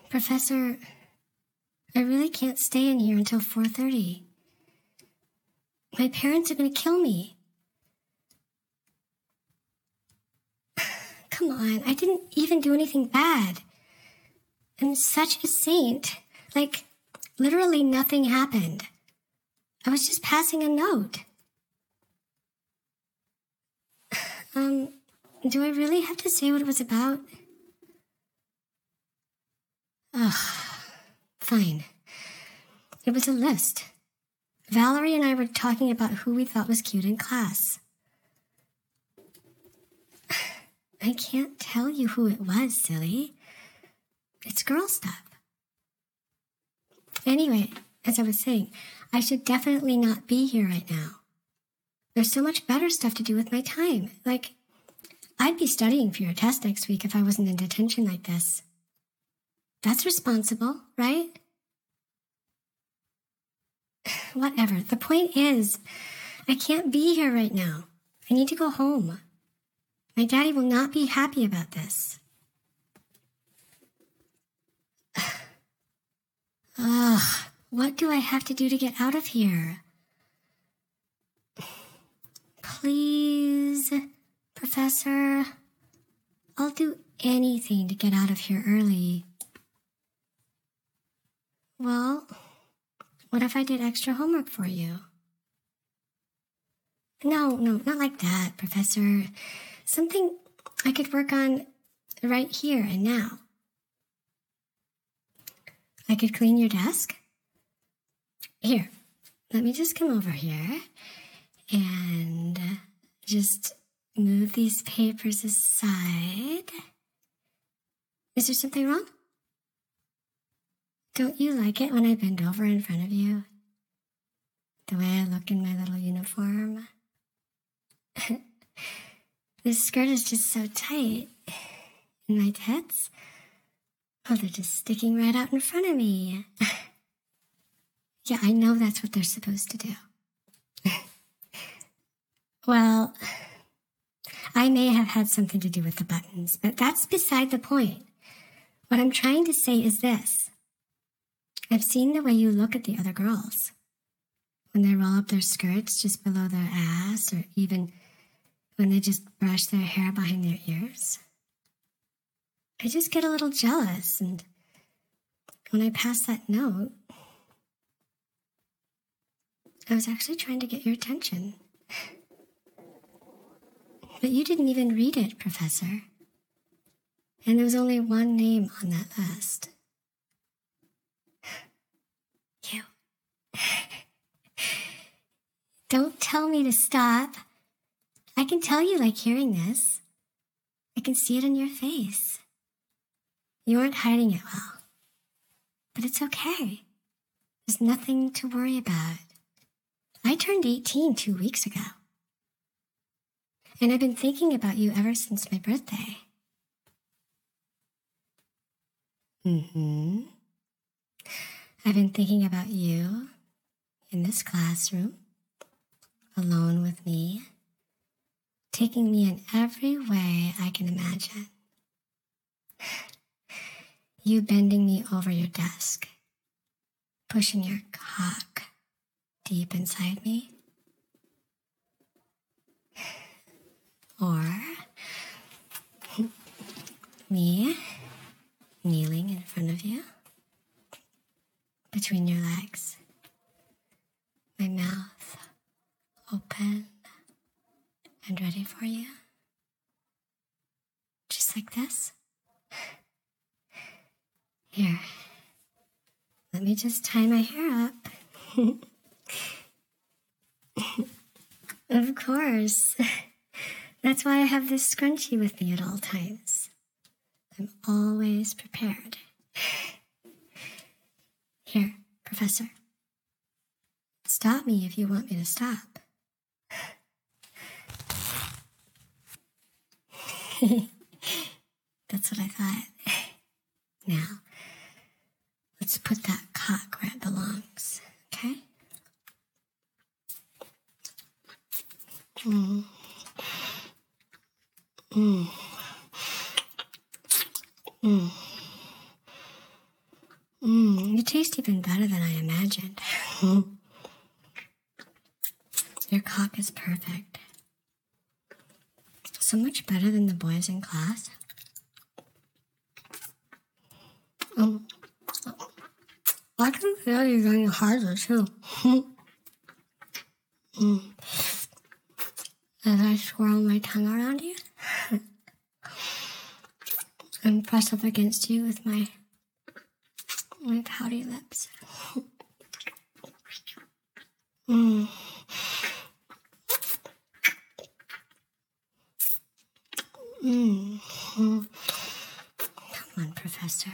Professor, I really can't stay in here until 4:30. My parents are going to kill me. Come on, I didn't even do anything bad. I'm such a saint. Like, literally nothing happened. I was just passing a note. Do I really have to say what it was about? Ugh, fine. It was a list. Valerie and I were talking about who we thought was cute in class. I can't tell you who it was, silly. It's girl stuff. Anyway, as I was saying, I should definitely not be here right now. There's so much better stuff to do with my time. Like, I'd be studying for your test next week if I wasn't in detention like this. That's responsible, right? Whatever. The point is, I can't be here right now. I need to go home. My daddy will not be happy about this. Ugh, what do I have to do to get out of here? Please, Professor, I'll do anything to get out of here early. Well, what if I did extra homework for you? No, not like that, Professor. Something I could work on right here and now. I could clean your desk. Here, let me just come over here and just move these papers aside. Is there something wrong? Don't you like it when I bend over in front of you? The way I look in my little uniform? This skirt is just so tight. And my tits? Oh, they're just sticking right out in front of me. Yeah, I know that's what they're supposed to do. Well, I may have had something to do with the buttons, but that's beside the point. What I'm trying to say is this. I've seen the way you look at the other girls. When they roll up their skirts just below their ass, or even when they just brush their hair behind their ears. I just get a little jealous, and when I pass that note, I was actually trying to get your attention. But you didn't even read it, Professor. And there was only one name on that list. You. Don't tell me to stop. I can tell you like hearing this. I can see it in your face. You aren't hiding it well. But it's okay. There's nothing to worry about. I turned 18 2 weeks ago. And I've been thinking about you ever since my birthday. I've been thinking about you in this classroom, alone with me, taking me in every way I can imagine. You bending me over your desk, pushing your cock deep inside me. Or me kneeling in front of you, between your legs, my mouth open and ready for you. Just like this. Here, let me just tie my hair up. Of course. That's why I have this scrunchie with me at all times. I'm always prepared. Here, Professor. Stop me if you want me to stop. That's what I thought. Now, let's put that cock where it belongs, okay? You taste even better than I imagined. Your cock is perfect. So much better than the boys in class. I can feel you getting harder too. As I swirl my tongue around you and press up against you with my pouty lips. Come on, Professor.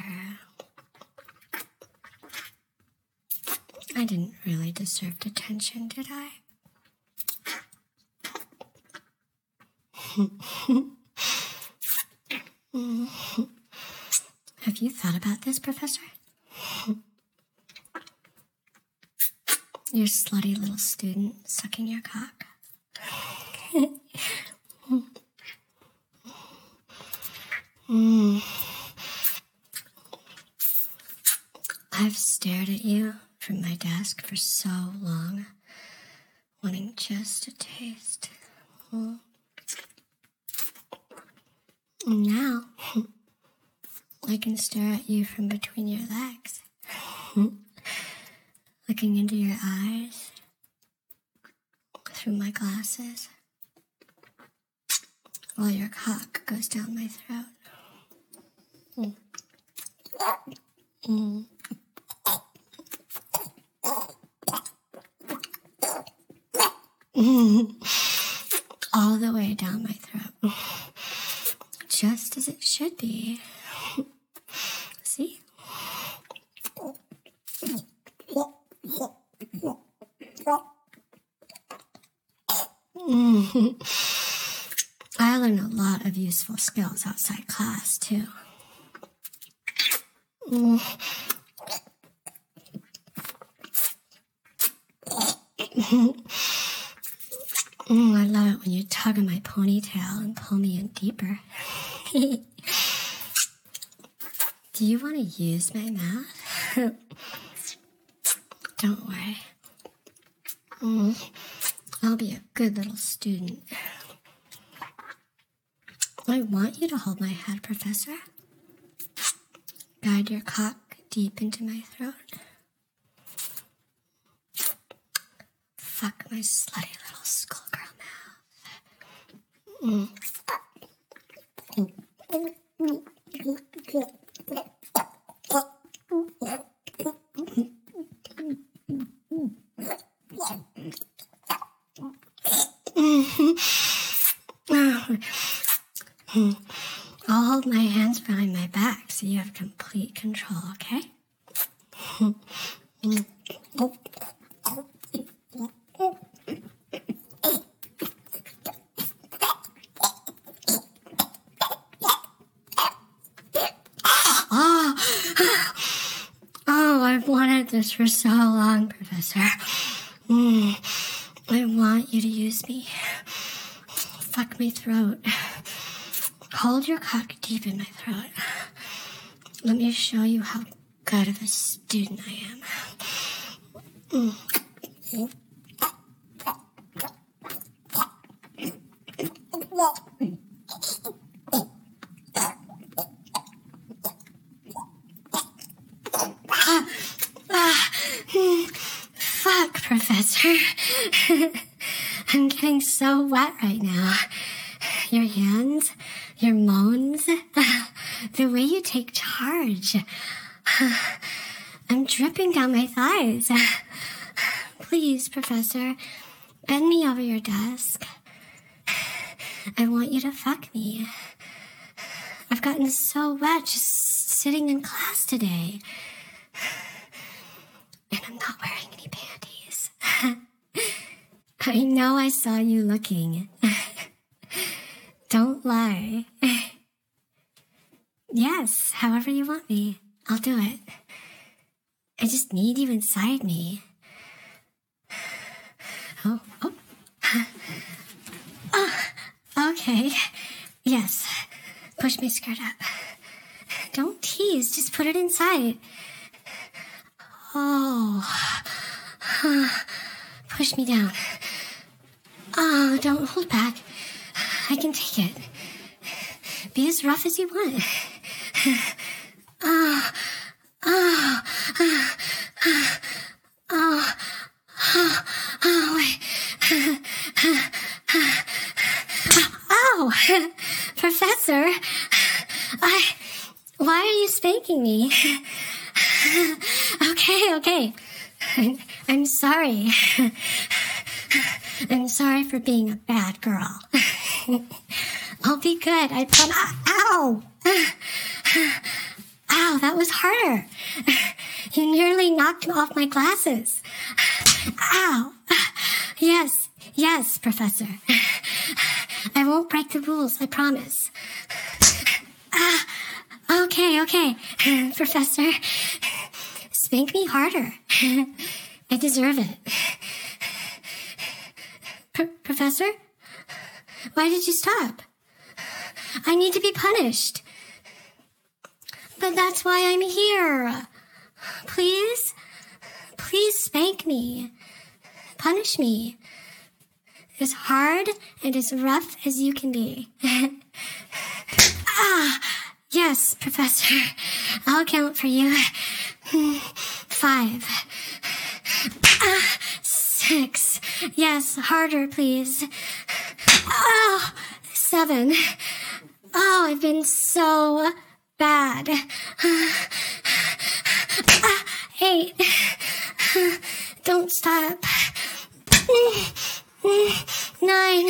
I didn't really deserve detention, did I? Have you thought about this, Professor? Your slutty little student sucking your cock. I've stared at you from my desk for so long, wanting just a taste. And now, I can stare at you from between your legs, looking into your eyes through my glasses, while your cock goes down my throat. All the way down my throat. Just as it should be. See? I learned a lot of useful skills outside class, too. I love it when you tug on my ponytail and pull me in deeper. Do you want to use my mouth? Don't worry. I'll be a good little student. I want you to hold my head, Professor. Guide your cock deep into my throat. Fuck my slutty little schoolgirl mouth. I'll hold my hands behind my back so you have complete control, okay? Oh, I've wanted this for so long, Professor. I want you to use me. Fuck my throat. Hold your cock deep in my throat. Let me show you how good of a student I am. Fuck, Professor. I'm getting so wet right now. Your hands, your moans, the way you take charge. I'm dripping down my thighs. Please, Professor, bend me over your desk. I want you to fuck me. I've gotten so wet just sitting in class today. And I'm not wearing any panties. I know I saw you looking. Don't lie. Yes, however you want me, I'll do it. I just need you inside me. Oh. Okay. Yes. Push my skirt up. Don't tease, just put it inside. Oh. Push me down. Oh, don't hold back. I can take it. Be as rough as you want. Oh. Oh. Oh. Oh. Oh. Professor. Why are you spanking me? Okay. I'm sorry. I'm sorry for being a bad girl. I'll be good. I promise. Ow! Ow, that was harder. You nearly knocked off my glasses. Ow. Yes, Professor. I won't break the rules, I promise. Okay. Professor, spank me harder. I deserve it. Professor? Why did you stop? I need to be punished. But that's why I'm here. Please spank me. Punish me. As hard and as rough as you can be. Yes, Professor. I'll count for you. 5. 6. Yes, harder, please. 7. Oh, I've been so bad. 8. Don't stop. 9.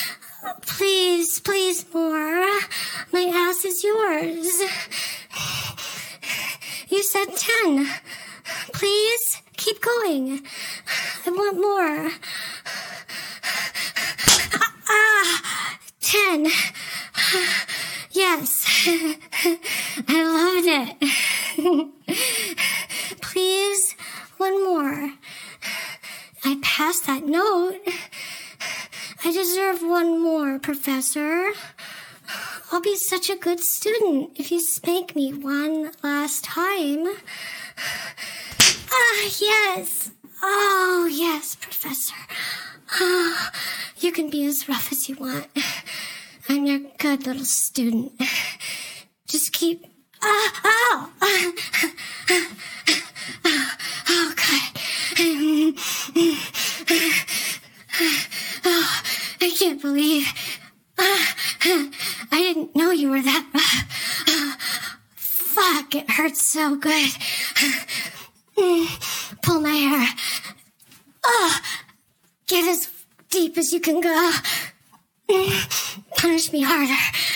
Please more. My ass is yours. You said 10. Please, keep going. I want more. 10. Yes. I loved it. Please, one more. I passed that note. I deserve one more, Professor. I'll be such a good student if you spank me one last time. Yes. Oh, yes, Professor. Oh, you can be as rough as you want. I'm your good little student. Just keep... Oh, God. Oh, I can't believe... I didn't know you were that rough. Fuck, it hurts so good. Pull my hair. Get as deep as you can go. Punish me harder.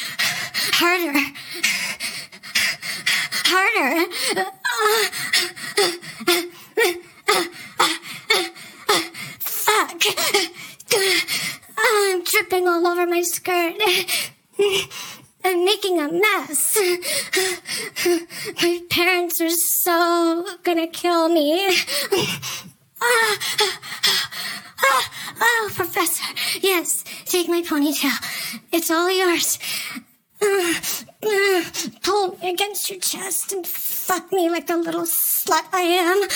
Fuck. I'm dripping all over my skirt. I'm making a mess. My parents are so gonna kill me. Oh, Professor. Yes, take my ponytail. It's all yours. Pull me against your chest and fuck me like the little slut I am.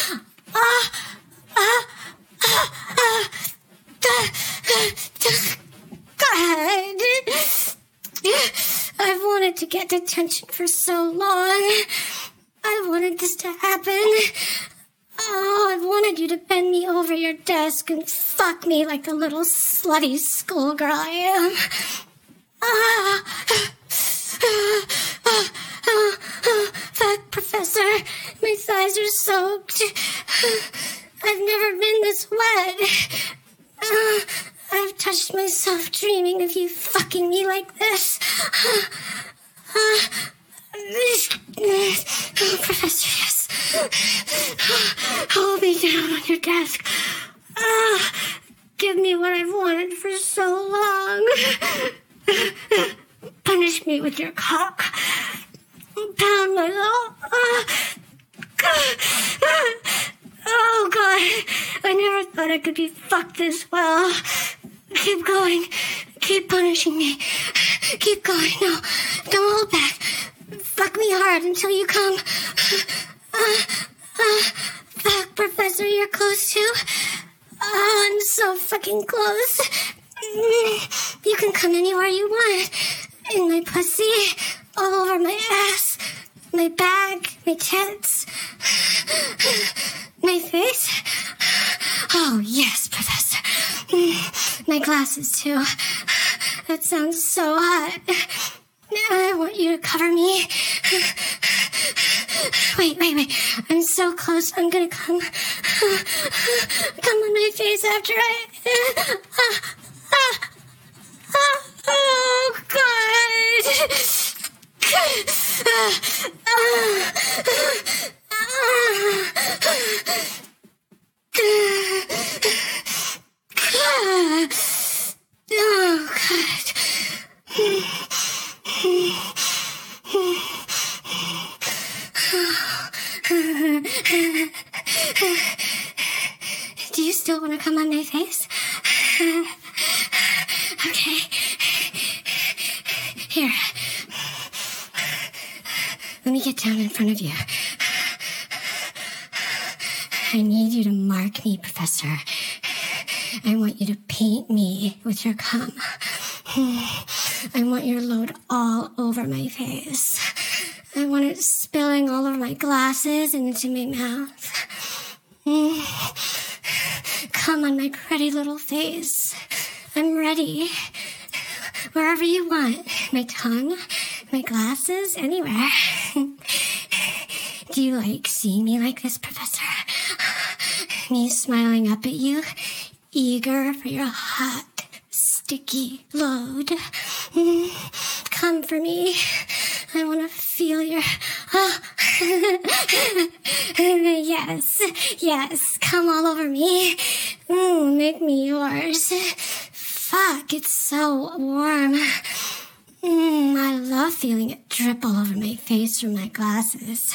God. I've wanted to get detention for so long. I wanted this to happen. Oh, I've wanted you to bend me over your desk and fuck me like the little slutty schoolgirl I am. Fuck, Professor. My thighs are soaked. I've never been this wet. I've touched myself dreaming of you fucking me like this. Professor, yes. Hold me down on your desk. Give me what I've wanted for so long. Punish me with your cock. Pound my Oh, God. I never thought I could be fucked this well. Keep going. Keep punishing me. Keep going. No, don't hold back. Fuck me hard until you come. Fuck. Professor, you're close too? Oh, I'm so fucking close. You can come anywhere you want. In my pussy, all over my ass, my bag, my tits, my face. Oh, yes, Professor. My glasses, too. That sounds so hot. I want you to cover me. Wait. I'm so close. I'm gonna come. Come on my face after I... Oh, God. Oh, God. Do you still want to come on my face? Okay. Here. Let me get down in front of you. I need you to mark me, Professor. I want you to paint me with your cum. I want your load all over my face. I want it spilling all over my glasses and into my mouth. Come on my pretty little face. I'm ready. Wherever you want. My tongue, my glasses, anywhere. Do you like seeing me like this, Professor? Me smiling up at you, eager for your hot, sticky load. Come for me. I want to feel your... Yes, come all over me. Make me yours. Fuck, it's so warm. I love feeling it drip all over my face from my glasses.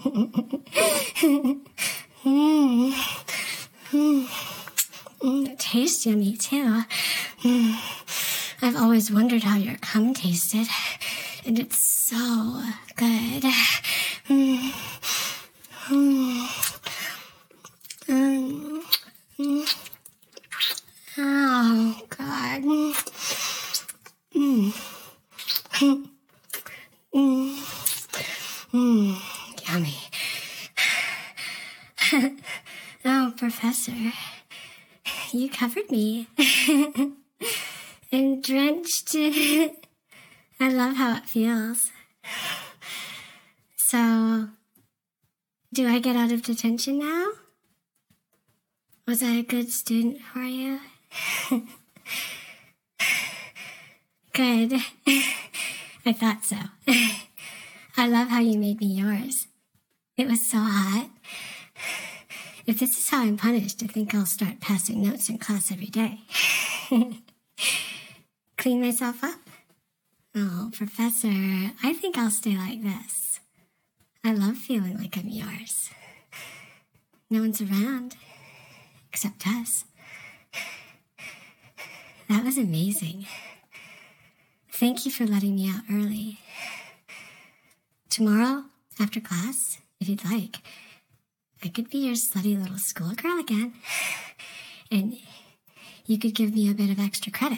It tastes yummy, too. I've always wondered how your cum tasted, and it's so good. Oh, God. Yummy. Oh, Professor, you covered me. I'm drenched. I love how it feels. So, do I get out of detention now? Was I a good student for you? Good. I thought so. I love how you made me yours. It was so hot. If this is how I'm punished, I think I'll start passing notes in class every day. Clean myself up? Oh, Professor, I think I'll stay like this. I love feeling like I'm yours. No one's around, except us. That was amazing. Thank you for letting me out early. Tomorrow, after class, if you'd like, I could be your slutty little schoolgirl again. And you could give me a bit of extra credit.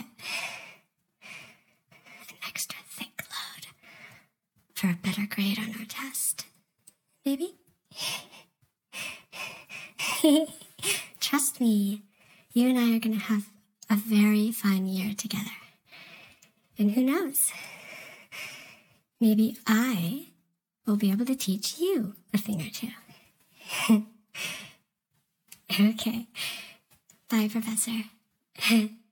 An extra thick load for a better grade on our test. Maybe? Trust me, you and I are going to have a very fun year together. And who knows? Maybe I will be able to teach you a thing or two. Okay. Bye, Professor.